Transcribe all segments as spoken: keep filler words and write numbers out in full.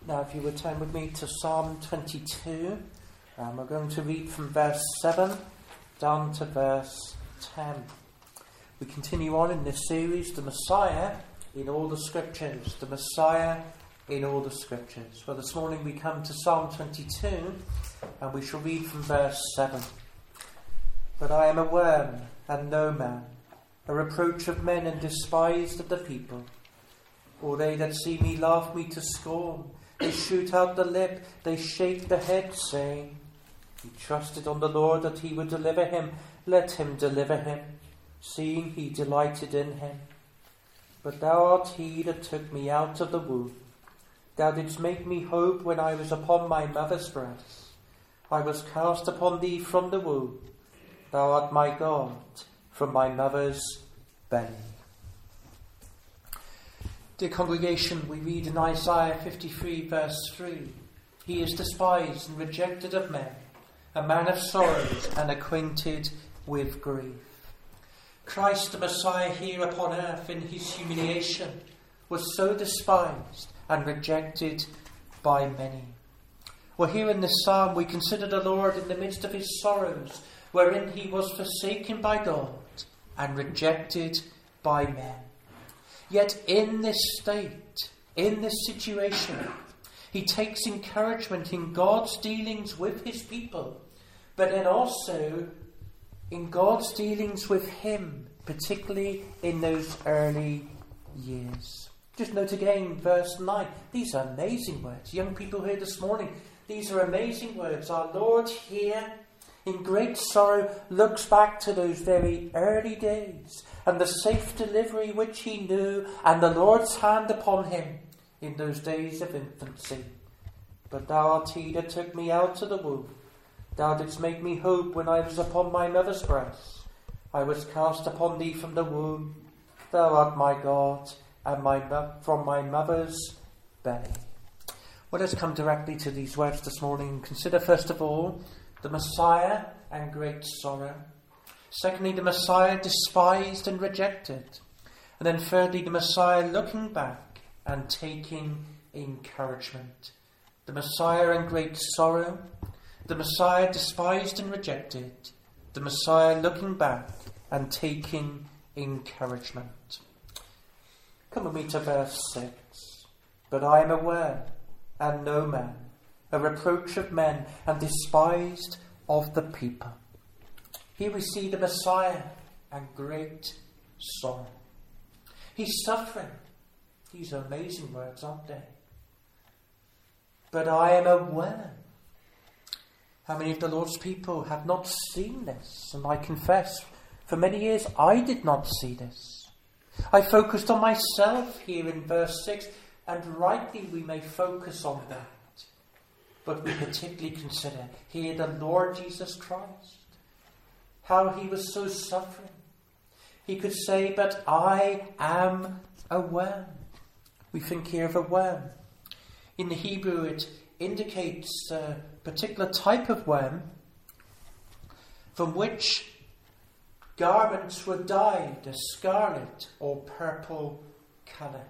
Now, if you would turn with me to Psalm twenty-two, um, we're going to read from verse seven down to verse ten. We continue on in this series, The Messiah in all the Scriptures. The Messiah in all the Scriptures. Well, this morning we come to Psalm twenty-two, and we shall read from verse seven. But I am a worm and no man, a reproach of men and despised of the people. All they that see me laugh me to scorn. They shoot out the lip, they shake the head, saying, He trusted on the Lord that he would deliver him. Let him deliver him, seeing he delighted in him. But thou art he that took me out of the womb. Thou didst make me hope when I was upon my mother's breast. I was cast upon thee from the womb. Thou art my God from my mother's belly. Dear congregation, we read in Isaiah fifty-three verse three, He is despised and rejected of men, a man of sorrows and acquainted with grief. Christ the Messiah here upon earth in his humiliation was so despised and rejected by many. Well, here in this psalm we consider the Lord in the midst of his sorrows, wherein he was forsaken by God and rejected by men. Yet in this state, in this situation, he takes encouragement in God's dealings with his people, but then also in God's dealings with him, particularly in those early years. Just note again, verse nine. These are amazing words. Young people here this morning, these are amazing words. Our Lord here, in great sorrow, looks back to those very early days and the safe delivery which he knew and the Lord's hand upon him in those days of infancy. But thou art he that took me out of the womb. Thou didst make me hope when I was upon my mother's breast. I was cast upon thee from the womb. Thou art my God and my mo- from my mother's belly. Well, let's come directly to these words this morning and consider first of all the Messiah and great sorrow. Secondly, the Messiah despised and rejected. And then thirdly, the Messiah looking back and taking encouragement. The Messiah and great sorrow. The Messiah despised and rejected. The Messiah looking back and taking encouragement. Come with me to verse six. But I am a worm and no man, a reproach of men and despised of the people. Here we see the Messiah and great sorrow. He's suffering. These are amazing words, aren't they? But I am a worm. How many of the Lord's people have not seen this? And I confess, for many years I did not see this. I focused on myself here in verse six, and rightly we may focus on that. But we particularly consider here the Lord Jesus Christ, how he was so suffering. He could say, but I am a worm. We think here of a worm. In the Hebrew it indicates a particular type of worm from which garments were dyed a scarlet or purple colour.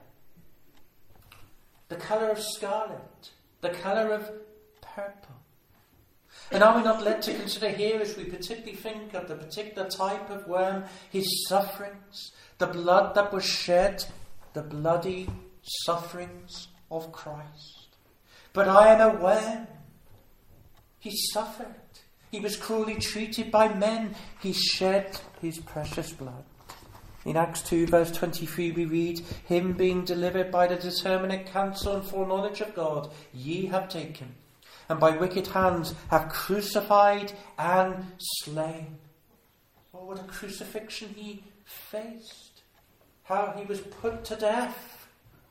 The colour of scarlet, the colour of purple. And are we not led to consider here, as we particularly think of the particular type of worm, his sufferings, the blood that was shed, the bloody sufferings of Christ? But I am a worm. He suffered. He was cruelly treated by men. He shed his precious blood. In Acts two verse twenty-three we read, Him being delivered by the determinate counsel and foreknowledge of God, ye have taken, and by wicked hands have crucified and slain. Oh, what a crucifixion he faced. How he was put to death.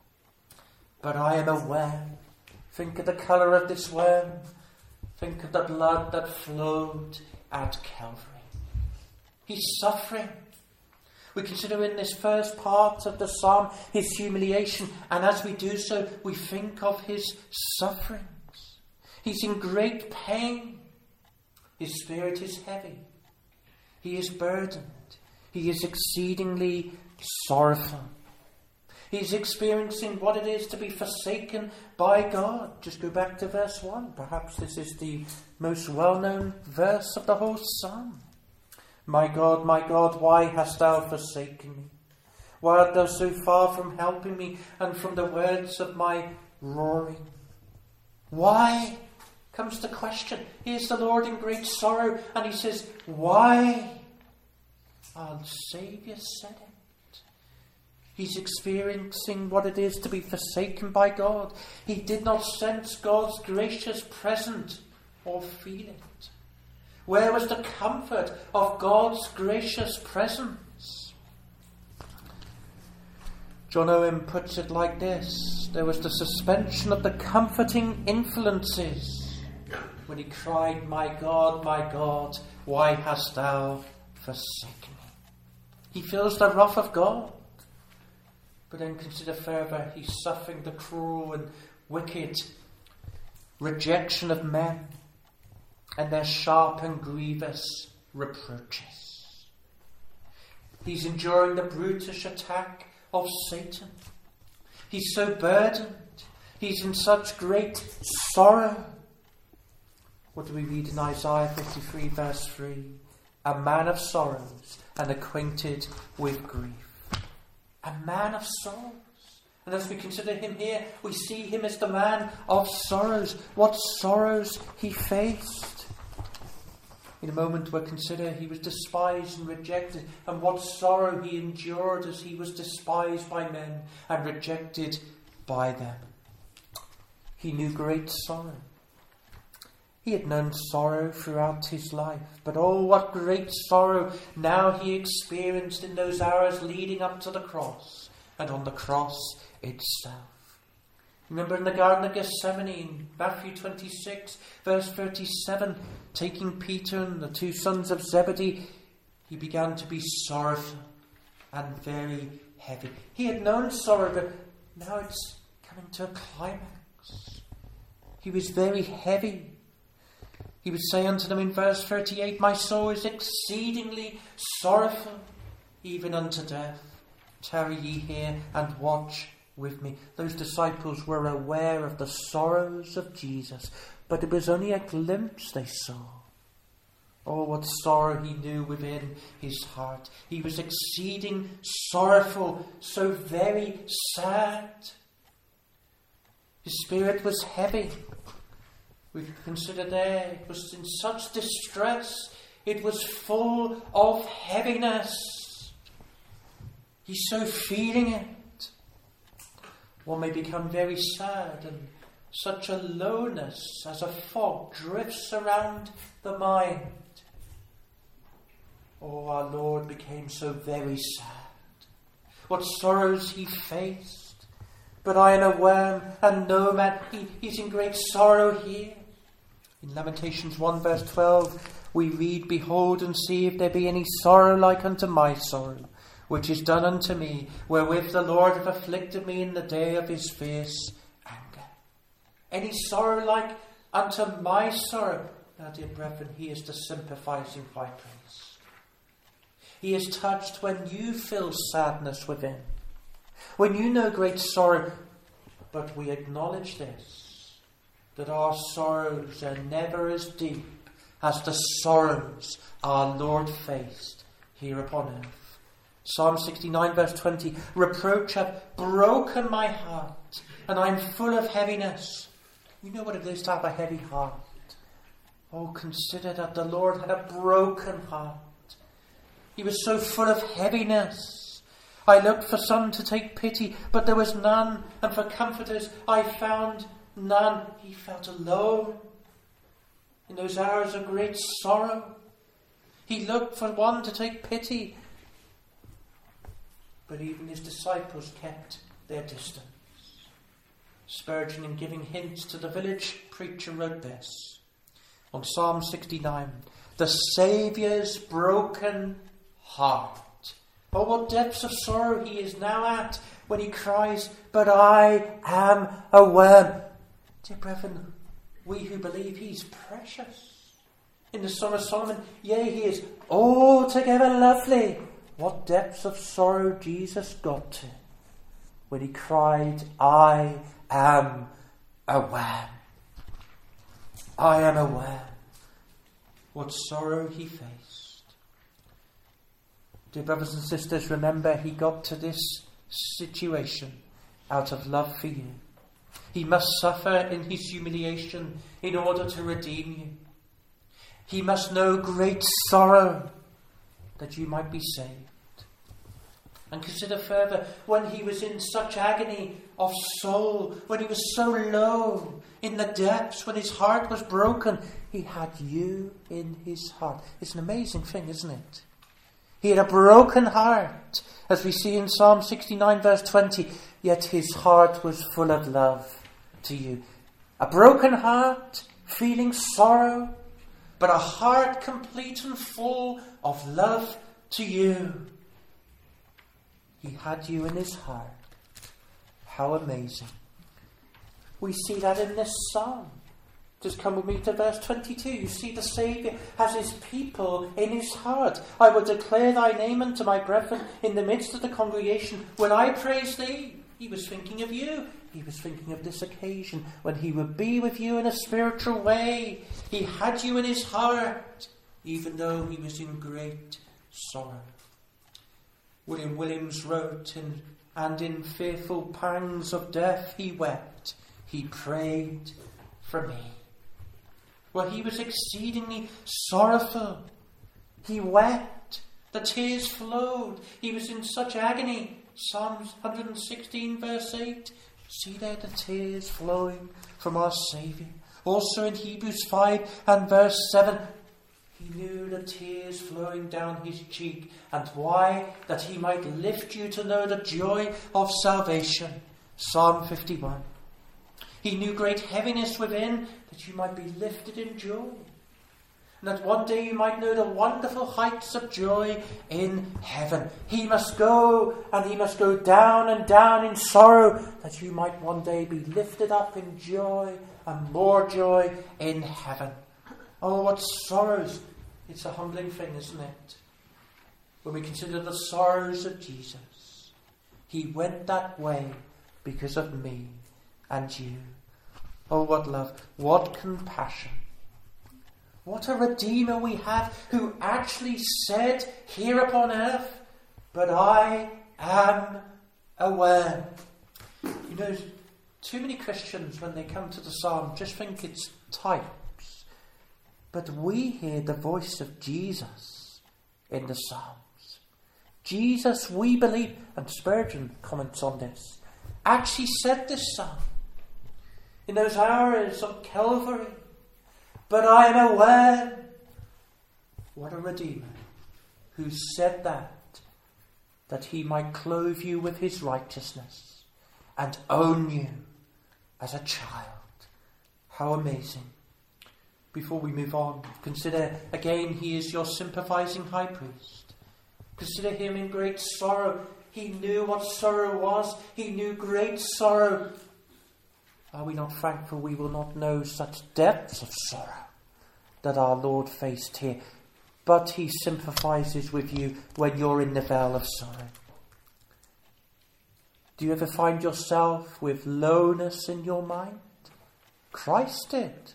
But I am a worm. Think of the colour of this worm. Think of the blood that flowed at Calvary. He's suffering. We consider in this first part of the psalm his humiliation, and as we do so, we think of his sufferings. He's in great pain. His spirit is heavy. He is burdened. He is exceedingly sorrowful. He's experiencing what it is to be forsaken by God. Just go back to verse one. Perhaps this is the most well-known verse of the whole psalm. My God, my God, why hast thou forsaken me? Why art thou so far from helping me and from the words of my roaring? Why? Comes the question. Here's the Lord in great sorrow, and he says, why? Our Saviour said it. He's experiencing what it is to be forsaken by God. He did not sense God's gracious presence or feel it. Where was the comfort of God's gracious presence? John Owen puts it like this. There was the suspension of the comforting influences when he cried, my God, my God, why hast thou forsaken me? He feels the wrath of God. But then consider further, he's suffering the cruel and wicked rejection of men and their sharp and grievous reproaches. He's enduring the brutish attack of Satan. He's so burdened. He's in such great sorrow. What do we read in Isaiah fifty-three verse three? A man of sorrows and acquainted with grief. A man of sorrows. And as we consider him here, we see him as the man of sorrows. What sorrows he faced. In a moment we'll consider he was despised and rejected, and what sorrow he endured as he was despised by men and rejected by them. He knew great sorrow. He had known sorrow throughout his life, but oh, what great sorrow now he experienced in those hours leading up to the cross and on the cross itself. Remember in the Garden of Gethsemane, in Matthew twenty-six, verse thirty-seven, taking Peter and the two sons of Zebedee, he began to be sorrowful and very heavy. He had known sorrow, but now it's coming to a climax. He was very heavy. He would say unto them in verse thirty-eight, my soul is exceedingly sorrowful, even unto death. Tarry ye here and watch with me. Those disciples were aware of the sorrows of Jesus, but it was only a glimpse they saw. Oh, what sorrow he knew within his heart. He was exceeding sorrowful, so very sad. His spirit was heavy. We consider there, it was in such distress, it was full of heaviness. He's so feeling it. One may become very sad, and such a lowness as a fog drifts around the mind. Oh, our Lord became so very sad. What sorrows he faced. But I am a worm and no man. He, he's in great sorrow here. In Lamentations one verse twelve, we read, behold and see if there be any sorrow like unto my sorrow, which is done unto me, wherewith the Lord hath afflicted me in the day of his fierce anger. Any sorrow like unto my sorrow? Now, dear brethren, he is the sympathizing high priest. He is touched when you feel sadness within, when you know great sorrow. But we acknowledge this, that our sorrows are never as deep as the sorrows our Lord faced here upon earth. Psalm sixty-nine verse twenty, reproach hath broken my heart, and I am full of heaviness. You know what it is to have a heavy heart. Oh, consider that the Lord had a broken heart. He was so full of heaviness. I looked for some to take pity, but there was none, and for comforters I found none. He felt alone in those hours of great sorrow. He looked for one to take pity, but even his disciples kept their distance. Spurgeon, in giving hints to the village preacher, wrote this on Psalm sixty-nine, the Saviour's broken heart. Oh, what depths of sorrow he is now at when he cries, but I am a worm. Dear brethren, we who believe he's precious. In the Song of Solomon, yea, he is altogether lovely. What depths of sorrow Jesus got to. when he cried, I am aware. I am aware what sorrow he faced. Dear brothers and sisters, remember he got to this situation out of love for you. He must suffer in his humiliation in order to redeem you. He must know great sorrow that you might be saved. And consider further, when he was in such agony of soul, when he was so low in the depths, when his heart was broken, he had you in his heart. It's an amazing thing, isn't it? He had a broken heart, as we see in Psalm sixty-nine verse twenty, yet his heart was full of love to you. A broken heart, feeling sorrow, but a heart complete and full of love to you. He had you in his heart. How amazing. We see that in this psalm. Just come with me to verse twenty-two. You see the Saviour has his people in his heart. I will declare thy name unto my brethren in the midst of the congregation. Will I praise thee? He was thinking of you. He was thinking of this occasion when he would be with you in a spiritual way. He had you in his heart, even though he was in great sorrow. William Williams wrote, in, and in fearful pangs of death he wept, he prayed for me. Well, he was exceedingly sorrowful. He wept. The tears flowed. He was in such agony. Psalms one sixteen verse eight. See there the tears flowing from our Saviour. Also in Hebrews five and verse seven. He knew the tears flowing down his cheek. And why? That he might lift you to know the joy of salvation. Psalm fifty-one. He knew great heaviness within, that you might be lifted in joy. And that one day you might know the wonderful heights of joy in heaven. He must go, and he must go down and down in sorrow, that you might one day be lifted up in joy and more joy in heaven. Oh, what sorrows. It's a humbling thing, isn't it? When we consider the sorrows of Jesus. He went that way because of me and you. Oh, what love, what compassion. What a Redeemer we have, who actually said here upon earth, but I am aware. You know, too many Christians, when they come to the psalm, just think it's types. But we hear the voice of Jesus in the psalms. Jesus, we believe, and Spurgeon comments on this, actually said this psalm in those hours of Calvary. But I am aware. What a Redeemer who said that, that he might clothe you with his righteousness and own you as a child. How amazing. Before we move on, consider again, he is your sympathizing high priest. Consider him in great sorrow. He knew what sorrow was. He knew great sorrow. Are we not thankful we will not know such depths of sorrow that our Lord faced here? But he sympathizes with you when you're in the vale of sorrow. Do you ever find yourself with lowness in your mind? Christ did.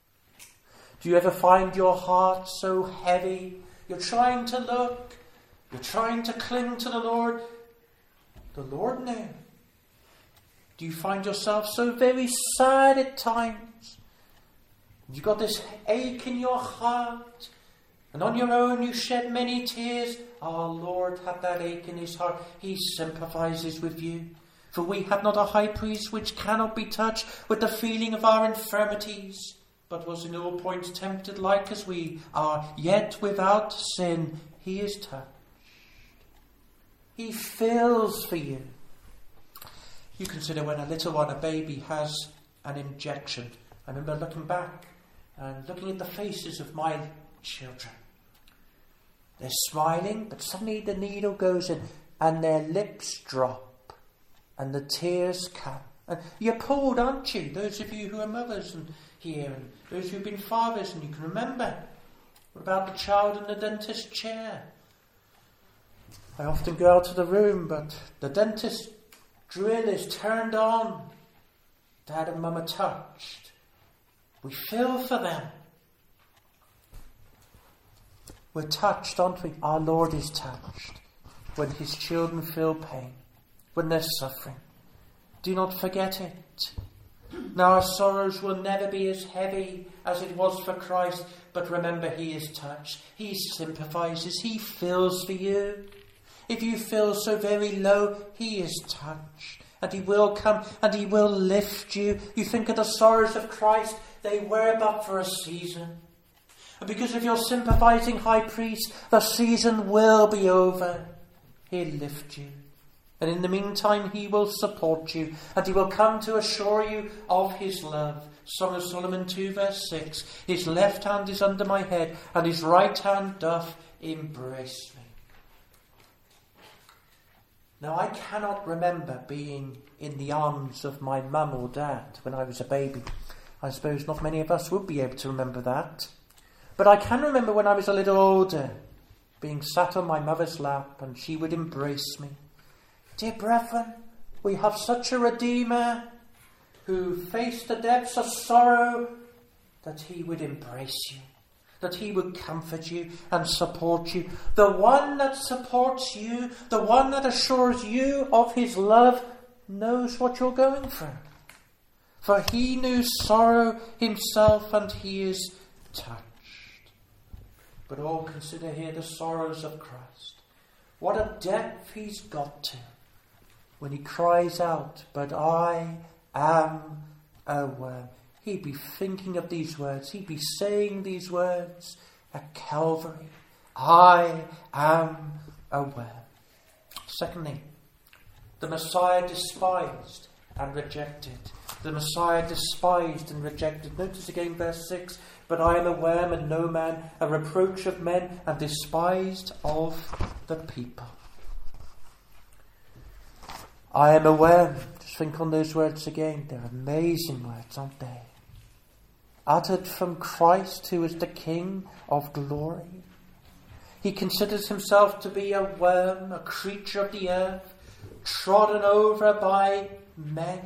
Do you ever find your heart so heavy? You're trying to look. You're trying to cling to the Lord. The Lord knew. Do you find yourself so very sad at times? You've got this ache in your heart, and on your own you shed many tears. Our Lord had that ache in his heart. He sympathizes with you. For we have not a high priest which cannot be touched with the feeling of our infirmities, but was in all points tempted like as we are, yet without sin he is touched. He feels for you. You consider when a little one, a baby, has an injection. I remember looking back and looking at the faces of my children. They're smiling, but suddenly the needle goes in and their lips drop and the tears come. And you're pulled, aren't you? Those of you who are mothers and here, and those who've been fathers, and you can remember. What about the child in the dentist chair? I often go out of the room, but the dentist drill is turned on, Dad and Mum are touched. We feel for them. We're touched, aren't we? Our Lord is touched when his children feel pain, when they're suffering. Do not forget it. Now our sorrows will never be as heavy as it was for Christ, but remember, he is touched. He sympathizes. He feels for you. If you feel so very low, he is touched. And he will come and he will lift you. You think of the sorrows of Christ, they were but for a season. And because of your sympathizing high priest, the season will be over. He'll lift you. And in the meantime, he will support you. And he will come to assure you of his love. Song of Solomon two verse six. His left hand is under my head, and his right hand doth embrace me. Now, I cannot remember being in the arms of my mum or dad when I was a baby. I suppose not many of us would be able to remember that. But I can remember when I was a little older, being sat on my mother's lap and she would embrace me. Dear brethren, we have such a Redeemer who faced the depths of sorrow that he would embrace you, that he would comfort you and support you. The one that supports you, the one that assures you of his love, knows what you're going through. For he knew sorrow himself and he is touched. But all consider here the sorrows of Christ. What a depth he's got to when he cries out, but I am a worm. He'd be thinking of these words. He'd be saying these words at Calvary. I am a worm. Secondly, the Messiah despised and rejected. The Messiah despised and rejected. Notice again verse six. But I am a worm and no man, a reproach of men and despised of the people. I am a worm. Just think on those words again. They're amazing words, aren't they? Uttered from Christ, who is the King of glory. He considers himself to be a worm, a creature of the earth, trodden over by men.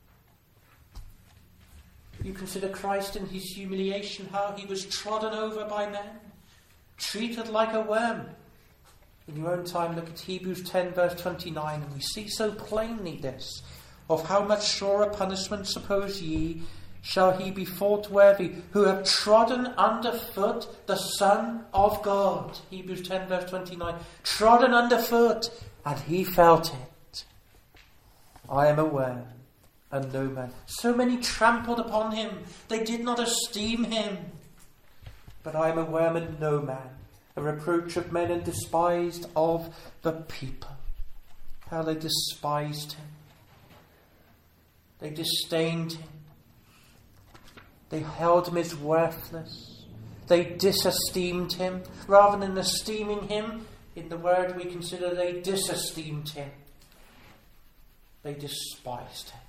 You consider Christ in his humiliation, how he was trodden over by men, treated like a worm. In your own time, look at Hebrews ten verse twenty-nine, and we see so plainly this, of how much surer punishment, suppose ye, shall he be thought worthy, who have trodden under foot the Son of God. Hebrews ten verse twenty-nine, trodden under foot, and he felt it. I am a worm and no man. So many trampled upon him, they did not esteem him. But I am a worm and no man, a reproach of men and despised of the people. How they despised him. They disdained him. They held him as worthless. They disesteemed him. Rather than esteeming him, in the word we consider, they disesteemed him. They despised him.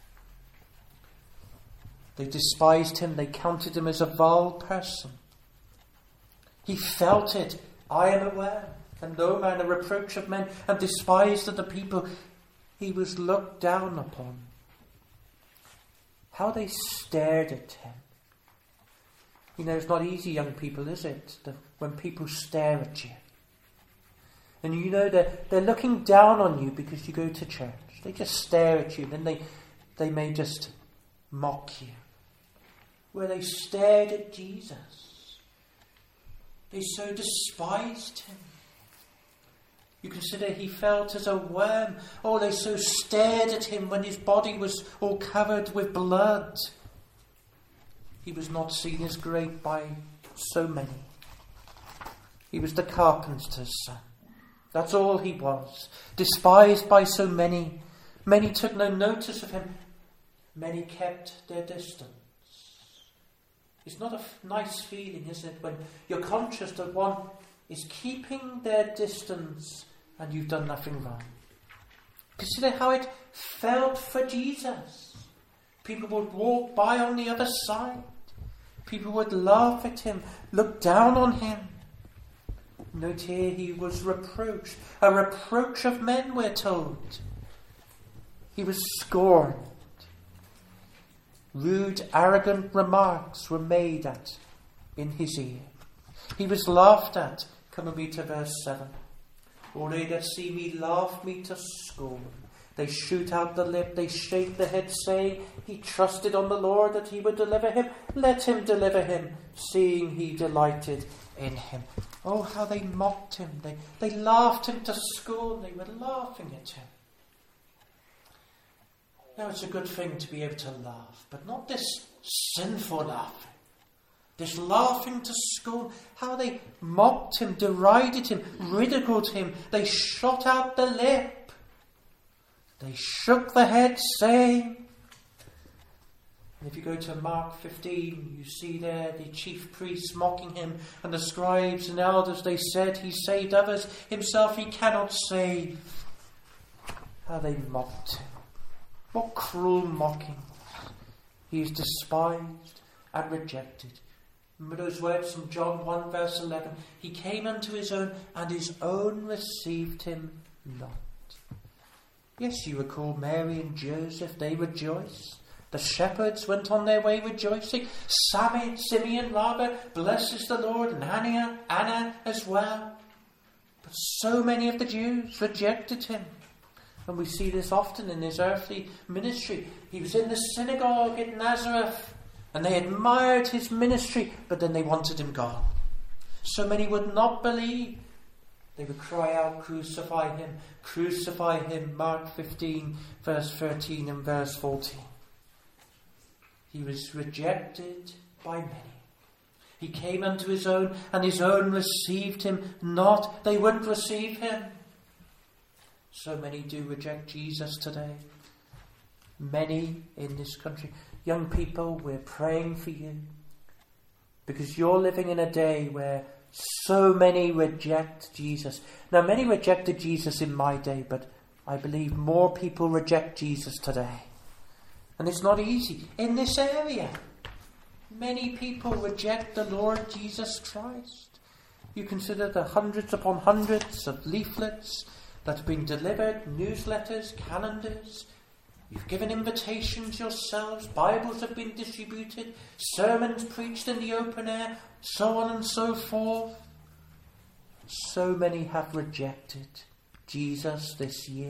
They despised him. They counted him as a vile person. He felt it. I am a worm, and no man, a reproach of men, and despised of the people. He was looked down upon. How they stared at him. You know, it's not easy, young people, is it? The, when people stare at you. And you know they're, they're looking down on you because you go to church. They just stare at you, and then they, they may just mock you. Where they stared at Jesus. They so despised him. You consider he felt as a worm. Oh, they so stared at him when his body was all covered with blood. He was not seen as great by so many. He was the carpenter's son. That's all he was. Despised by so many. Many took no notice of him. Many kept their distance. It's not a f- nice feeling, is it, when you're conscious that one is keeping their distance and you've done nothing wrong. Consider how it felt for Jesus. People would walk by on the other side. People would laugh at him, look down on him. Note here he was reproached. A reproach of men, we're told. He was scorned. Rude, arrogant remarks were made at in his ear. He was laughed at. Come with me to verse seven. All they that see me laugh me to scorn. They shoot out the lip, they shake the head, saying, He trusted on the Lord that he would deliver him. Let him deliver him, seeing he delighted in him. Oh, how they mocked him. They, they laughed him to scorn. They were laughing at him. Now, it's a good thing to be able to laugh, but not this sinful laughing. This laughing to scorn. How they mocked him, derided him, ridiculed him. They shot out the lip. They shook the head, saying... And if you go to Mark fifteen, you see there the chief priests mocking him, and the scribes and elders, they said, He saved others, himself he cannot save. How they mocked him. What cruel mocking. He is despised and rejected. Remember those words from John one verse eleven. He came unto his own, and his own received him not. Yes, you recall Mary and Joseph, they rejoiced. The shepherds went on their way rejoicing. Sammy, Simeon rather, blesses the Lord, and Anna, Anna as well. But so many of the Jews rejected him. And we see this often in his earthly ministry. He was in the synagogue at Nazareth, and they admired his ministry, but then they wanted him gone. So many would not believe. They would cry out, Crucify him, crucify him. Mark fifteen, verse thirteen and verse fourteen. He was rejected by many. He came unto his own, and his own received him not. They wouldn't receive him. So many do reject Jesus today. Many in this country. Young people, we're praying for you, because you're living in a day where so many reject Jesus. Now, many rejected Jesus in my day, but I believe more people reject Jesus today. And it's not easy. In this area, many people reject the Lord Jesus Christ. You consider the hundreds upon hundreds of leaflets that have been delivered, newsletters, calendars. You've given invitations yourselves. Bibles have been distributed. Sermons preached in the open air. So on and so forth. So many have rejected Jesus this year.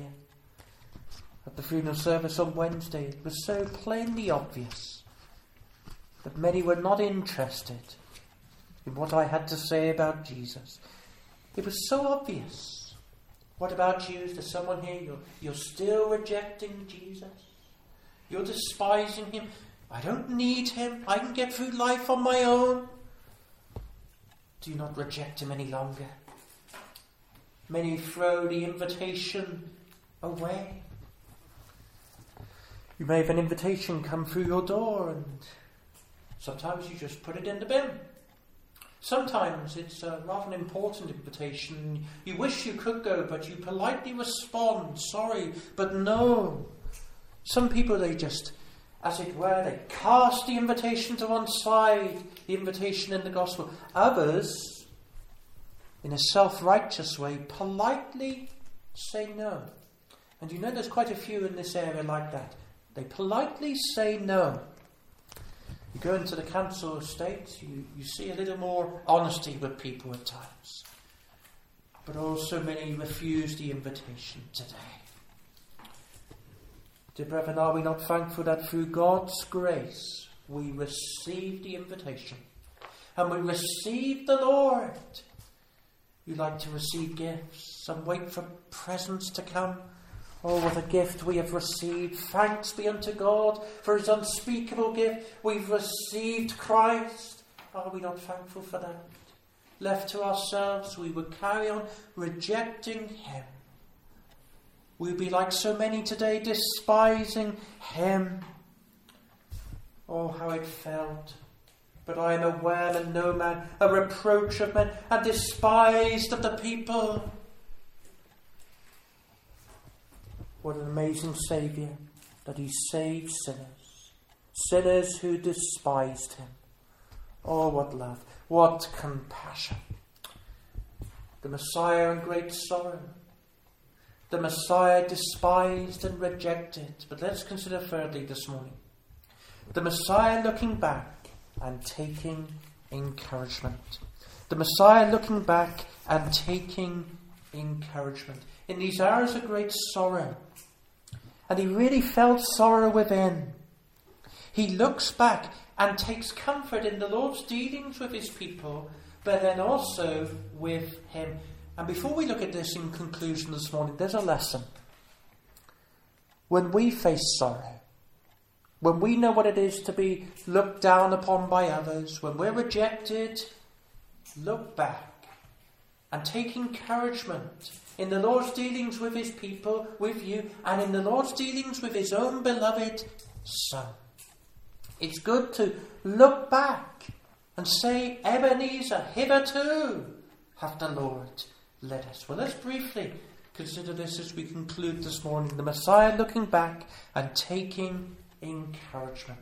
At the funeral service on Wednesday, it was so plainly obvious that many were not interested in what I had to say about Jesus. It was so obvious. What about you? Is there someone here? You're, you're still rejecting Jesus. You're despising him. I don't need him. I can get through life on my own. Do not reject him any longer. Many throw the invitation away. You may have an invitation come through your door, and sometimes you just put it in the bin. Sometimes it's a rather an important invitation. You wish you could go, but you politely respond, sorry, but no. Some people, they just, as it were, they cast the invitation to one side, the invitation in the gospel. Others, in a self-righteous way, politely say no. And you know there's quite a few in this area like that. They politely say no. You go into the council estates, you, you see a little more honesty with people at times. But also many refuse the invitation today. Dear brethren, are we not thankful that through God's grace we receive the invitation and we receive the Lord? You like to receive gifts, some wait for presents to come. Oh, what a gift we have received. Thanks be unto God for his unspeakable gift. We've received Christ. Are we not thankful for that? Left to ourselves, we would carry on rejecting him. We'd be like so many today, despising him. Oh, how it felt. But I am a worm and no man, a reproach of men, and despised of the people. What an amazing Saviour, that he saved sinners. Sinners who despised him. Oh, what love, what compassion. The Messiah in great sorrow. the Messiah despised and rejected. But let's consider thirdly this morning, the Messiah looking back and taking encouragement. The Messiah looking back and taking encouragement. In these hours of great sorrow, and he really felt sorrow within, he looks back and takes comfort in the Lord's dealings with his people, but then also with him. And before we look at this in conclusion this morning, there's a lesson. When we face sorrow, when we know what it is to be looked down upon by others, when we're rejected, look back and take encouragement in the Lord's dealings with his people, with you, and in the Lord's dealings with his own beloved Son. It's good to look back and say, Ebenezer, hitherto hath the Lord led us. Well, let's briefly consider this as we conclude this morning. The Messiah looking back and taking encouragement.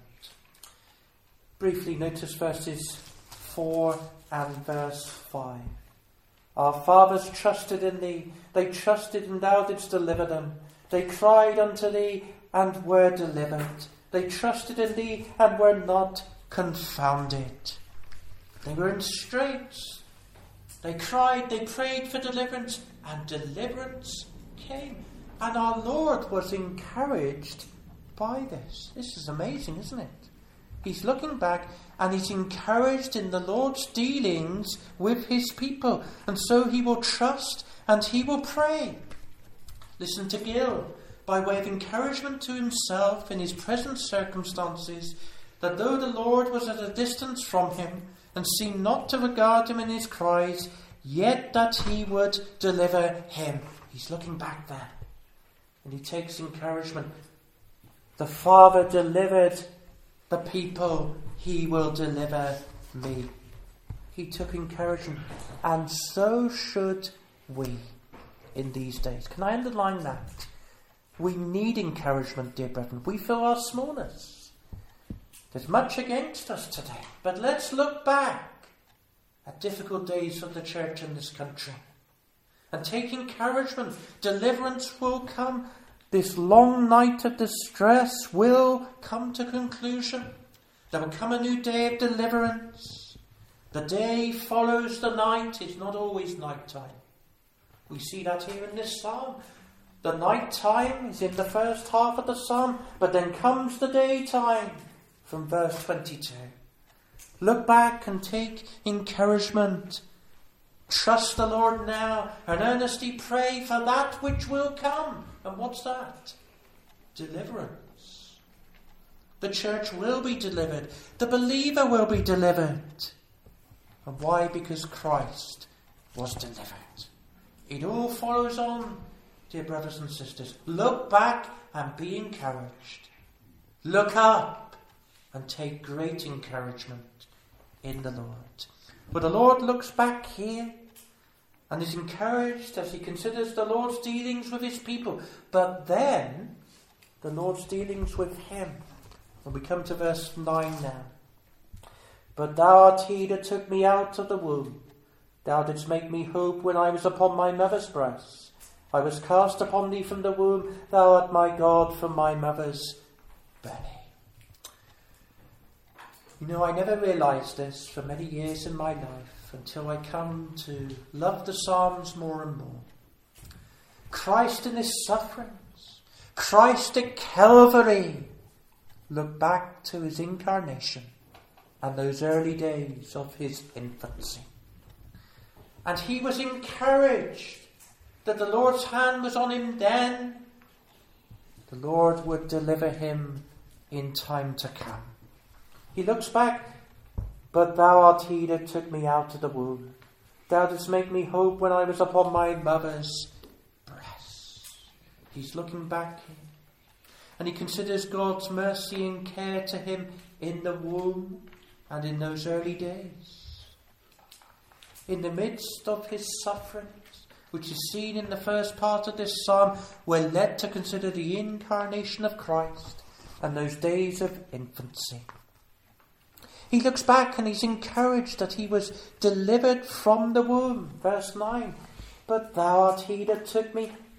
Briefly notice verses four and verse five. Our fathers trusted in thee, they trusted and thou didst deliver them. They cried unto thee and were delivered. They trusted in thee and were not confounded. They were in straits. They cried, they prayed for deliverance, and deliverance came. And our Lord was encouraged by this. This is amazing, isn't it? He's looking back and he's encouraged in the Lord's dealings with his people. And so he will trust and he will pray. Listen to Gill, by way of encouragement to himself in his present circumstances, that though the Lord was at a distance from him and seemed not to regard him in his cries, yet that he would deliver him. He's looking back there and he takes encouragement. The Father delivered the people, he will deliver me. He took encouragement, and so should we in these days. Can I underline that? We need encouragement, dear brethren. We feel our smallness. There's much against us today, but let's look back at difficult days of the church in this country and take encouragement. Deliverance will come. This long night of distress will come to conclusion. There will come a new day of deliverance. The day follows the night. It's not always night time. We see that here in this psalm. The night time is in the first half of the psalm, but then comes the daytime from verse twenty-two. Look back and take encouragement. Trust the Lord now and earnestly pray for that which will come. And what's that? Deliverance. The church will be delivered. The believer will be delivered. And why? Because Christ was delivered. It all follows on, dear brothers and sisters. Look back and be encouraged. Look up and take great encouragement in the Lord. But the Lord looks back here and is encouraged as he considers the Lord's dealings with his people. But then, the Lord's dealings with him. And we come to verse nine now. But thou art he that took me out of the womb. Thou didst make me hope when I was upon my mother's breast. I was cast upon thee from the womb. Thou art my God from my mother's belly. You know, I never realised this for many years in my life until I come to love the Psalms more and more. Christ in his sufferings, Christ at Calvary. Look back to his incarnation and those early days of his infancy. And he was encouraged that the Lord's hand was on him then. The Lord would deliver him in time to come. He looks back, but thou art he that took me out of the womb. Thou didst make me hope when I was upon my mother's breast. He's looking back here. And he considers God's mercy and care to him in the womb and in those early days. In the midst of his sufferings, which is seen in the first part of this psalm, we're led to consider the incarnation of Christ and those days of infancy. He looks back and he's encouraged that he was delivered from the womb. Verse nine. But thou art he that took me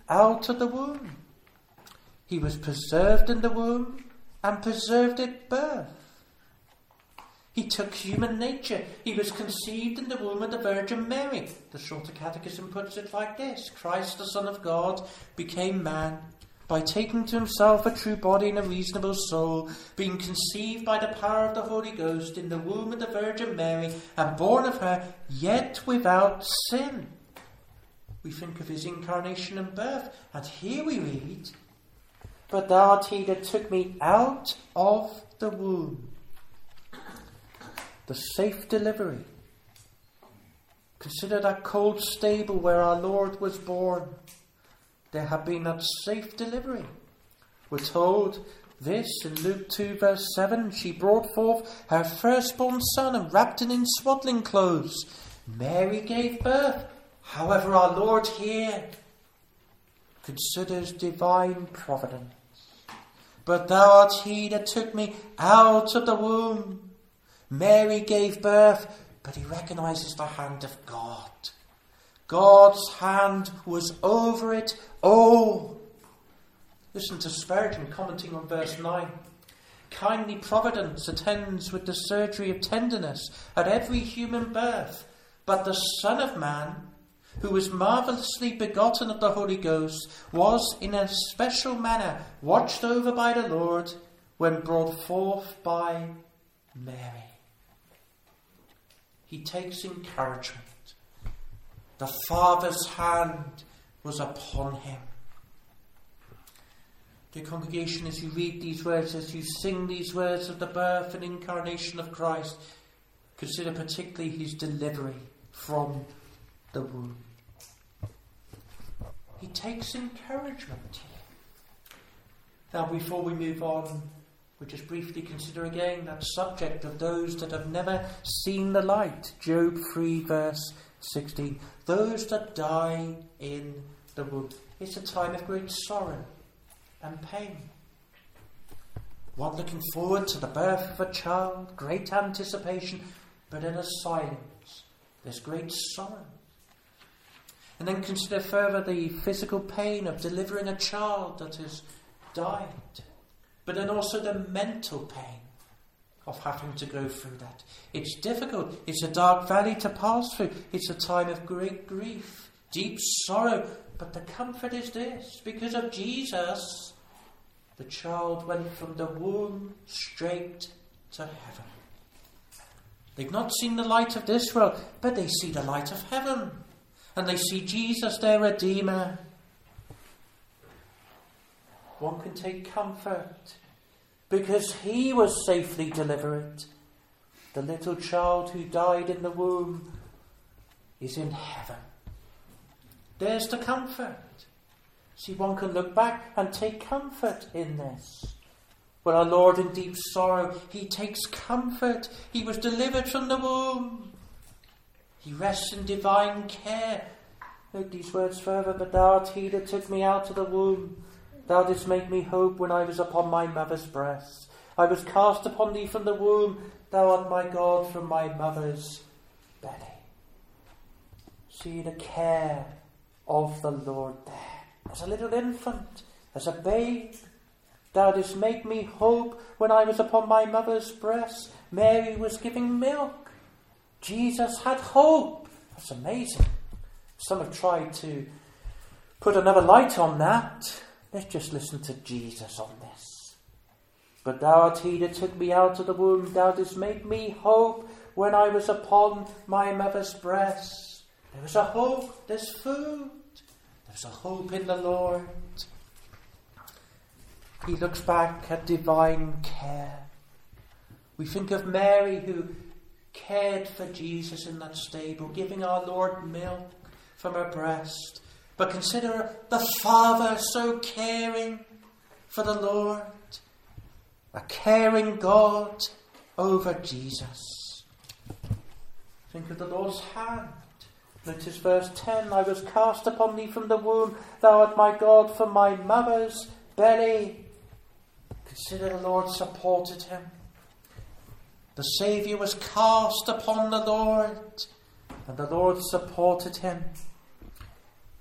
out of the womb. He was preserved in the womb and preserved at birth. He took human nature. He was conceived in the womb of the Virgin Mary. The Shorter Catechism puts it like this: Christ, the Son of God, became man by taking to himself a true body and a reasonable soul, being conceived by the power of the Holy Ghost in the womb of the Virgin Mary and born of her, yet without sin. We think of his incarnation and birth, and here we read, "But thou art he that took me out of the womb." The safe delivery. Consider that cold stable where our Lord was born. There had been that safe delivery. We're told this in Luke two verse seven. She brought forth her firstborn son and wrapped him in swaddling clothes. Mary gave birth. However, our Lord here considers divine providence. "But thou art he that took me out of the womb." Mary gave birth, but he recognises the hand of God. God's hand was over it all. Listen to Spurgeon commenting on verse nine. "Kindly providence attends with the surgery of tenderness at every human birth, but the Son of Man, who was marvellously begotten of the Holy Ghost, was in a special manner watched over by the Lord when brought forth by Mary." He takes encouragement. The Father's hand was upon him. Dear congregation, as you read these words, as you sing these words of the birth and incarnation of Christ, consider particularly his delivery from the womb. He takes encouragement. Now, before we move on, we'll just briefly consider again that subject of those that have never seen the light. Job three verse sixteen. Those that die in the womb. It's a time of great sorrow and pain. One looking forward to the birth of a child, great anticipation, but in a silence. There's great sorrow. And then consider further the physical pain of delivering a child that has died. But then also the mental pain of having to go through that. It's difficult. It's a dark valley to pass through. It's a time of great grief, deep sorrow. But the comfort is this: because of Jesus, the child went from the womb straight to heaven. They've not seen the light of this world, but they see the light of heaven. And they see Jesus, their Redeemer. One can take comfort because he was safely delivered. The little child who died in the womb is in heaven. There's the comfort. See, one can look back and take comfort in this. Well, our Lord in deep sorrow, he takes comfort. He was delivered from the womb. He rests in divine care. Note these words further. "But thou art he that took me out of the womb. Thou didst make me hope when I was upon my mother's breast. I was cast upon thee from the womb. Thou art my God from my mother's belly." See the care of the Lord there. As a little infant, as a babe. "Thou didst make me hope when I was upon my mother's breast." Mary was giving milk. Jesus had hope. That's amazing. Some have tried to put another light on that. Let's just listen to Jesus on this. "But thou art he that took me out of the womb. Thou didst make me hope when I was upon my mother's breast." There was a hope. There's food. There's a hope in the Lord. He looks back at divine care. We think of Mary who cared for Jesus in that stable, giving our Lord milk from her breast. But consider the Father so caring for the Lord. A caring God over Jesus. Think of the Lord's hand. Notice verse ten. "I was cast upon thee from the womb. Thou art my God from my mother's belly." Consider the Lord supported him. The Saviour was cast upon the Lord, and the Lord supported him.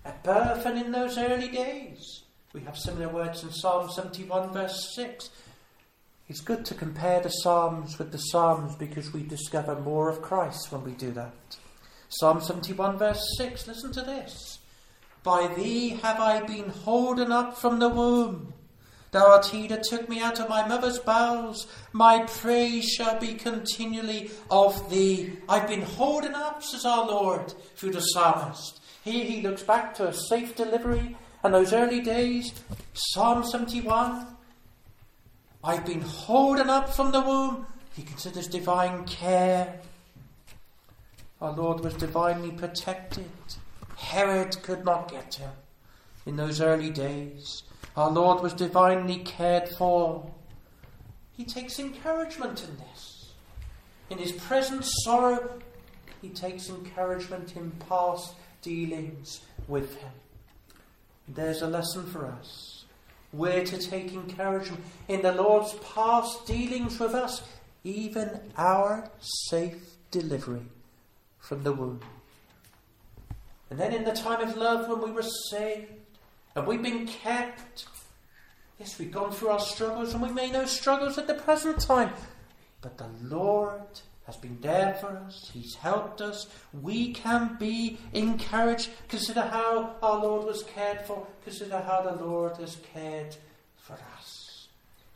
at birth and in those early days. We have similar words in Psalm seventy-one verse six. It's good to compare the Psalms with the Psalms because we discover more of Christ when we do that. Psalm seventy-one verse six, listen to this. By thee have I been holden up from the womb. Thou art he that took me out of my mother's bowels. My praise shall be continually of thee. I've been holden up, says our Lord, through the psalmist. Here he looks back to a safe delivery and those early days. Psalm seventy-one. I've been holden up from the womb. He considers divine care. Our Lord was divinely protected. Herod could not get him in those early days. Our Lord was divinely cared for. He takes encouragement in this. In his present sorrow, he takes encouragement in past dealings with him. There's a lesson for us. We're to take encouragement in the Lord's past dealings with us, even our safe delivery from the womb. And then in the time of love when we were saved and we've been kept, yes, we've gone through our struggles and we may know struggles at the present time, but the Lord has been there for us. He's helped us. We can be encouraged. Consider how our Lord was cared for. Consider how the Lord has cared for us.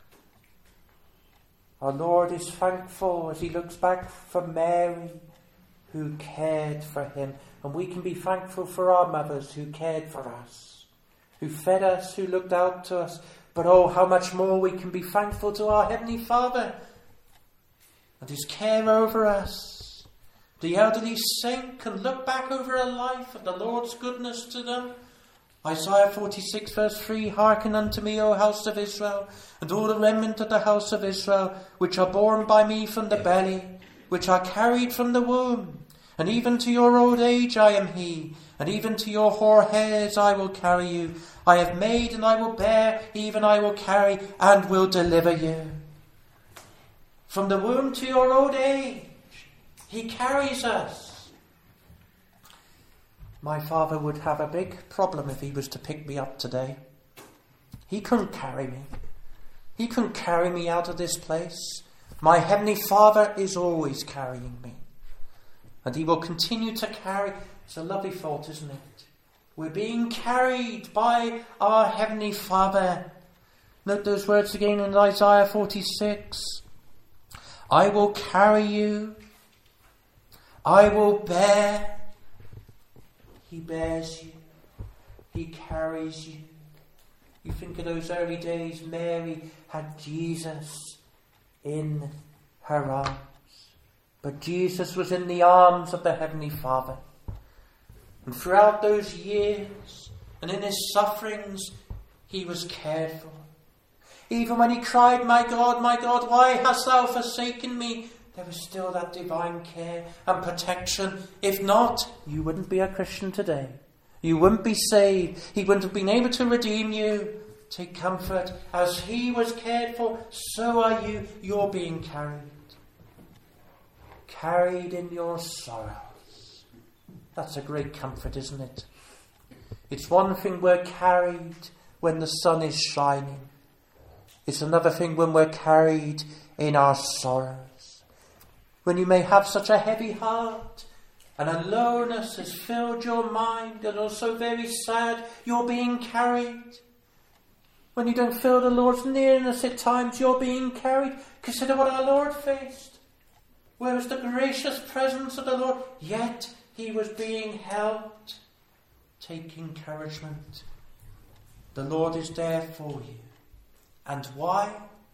Our Lord is thankful as he looks back for Mary, who cared for him. And we can be thankful for our mothers who cared for us, who fed us, who looked out to us. But oh, how much more we can be thankful to our Heavenly Father and his care over us. The elderly saint can look back over a life of the Lord's goodness to them. Isaiah forty-six verse three, hearken unto me, O house of Israel, and all the remnant of the house of Israel, which are born by me from the belly, which are carried from the womb. And even to your old age I am he, and even to your hoar hairs I will carry you. I have made and I will bear, even I will carry and will deliver you. From the womb to your old age, he carries us. My father would have a big problem if he was to pick me up today. He couldn't carry me. He couldn't carry me out of this place. My Heavenly Father is always carrying me. And he will continue to carry. It's a lovely thought, isn't it? We're being carried by our Heavenly Father. Note those words again in Isaiah forty-six. I will carry you. I will bear. He bears you. He carries you. You think of those early days, Mary had Jesus in her arms. But Jesus was in the arms of the Heavenly Father. And throughout those years, and in his sufferings, he was cared for. Even when he cried, my God, my God, why hast thou forsaken me? There was still that divine care and protection. If not, you wouldn't be a Christian today. You wouldn't be saved. He wouldn't have been able to redeem you. Take comfort. As he was cared for, so are you. You're being carried. Carried in your sorrows. That's a great comfort, isn't it? It's one thing we're carried when the sun is shining. It's another thing when we're carried in our sorrows. When you may have such a heavy heart and a lowness has filled your mind and also very sad, you're being carried. When you don't feel the Lord's nearness at times, you're being carried. Consider what our Lord faced. Where was the gracious presence of the Lord? Yet he was being helped. Take encouragement. The Lord is there for you. And why?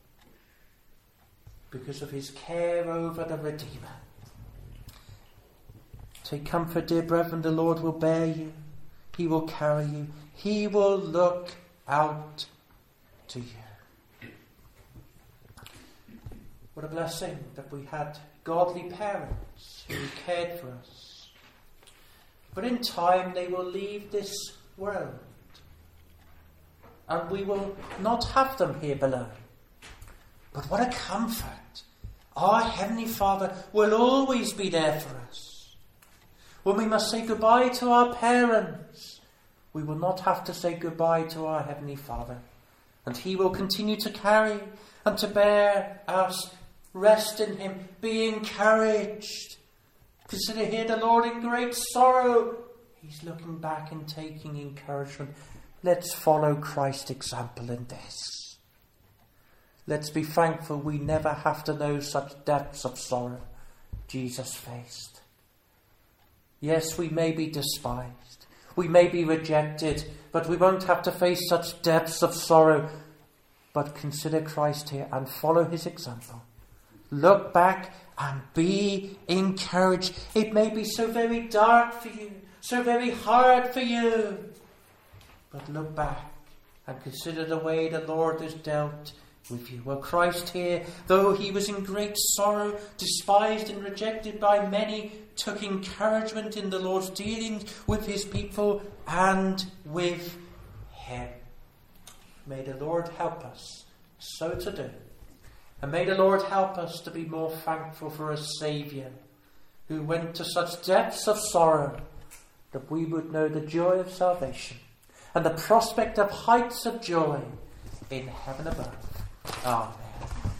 Because of his care over the Redeemer. Take comfort, dear brethren, the Lord will bear you. He will carry you. He will look out to you. What a blessing that we had godly parents who cared for us. But in time they will leave this world. And we will not have them here below. But what a comfort. Our Heavenly Father will always be there for us. When we must say goodbye to our parents, we will not have to say goodbye to our Heavenly Father. And He will continue to carry and to bear us. Rest in Him. Be encouraged. Consider here the Lord in great sorrow. He's looking back and taking encouragement. Let's follow Christ's example in this. Let's be thankful we never have to know such depths of sorrow Jesus faced. Yes, we may be despised. We may be rejected, but we won't have to face such depths of sorrow. But consider Christ here and follow His example. Look back and be encouraged. It may be so very dark for you, so very hard for you. But look back and consider the way the Lord has dealt with you. Well, Christ here, though He was in great sorrow, despised and rejected by many, took encouragement in the Lord's dealings with His people and with Him. May the Lord help us so to do. And may the Lord help us to be more thankful for a Saviour who went to such depths of sorrow that we would know the joy of salvation and the prospect of heights of joy in heaven above. Amen.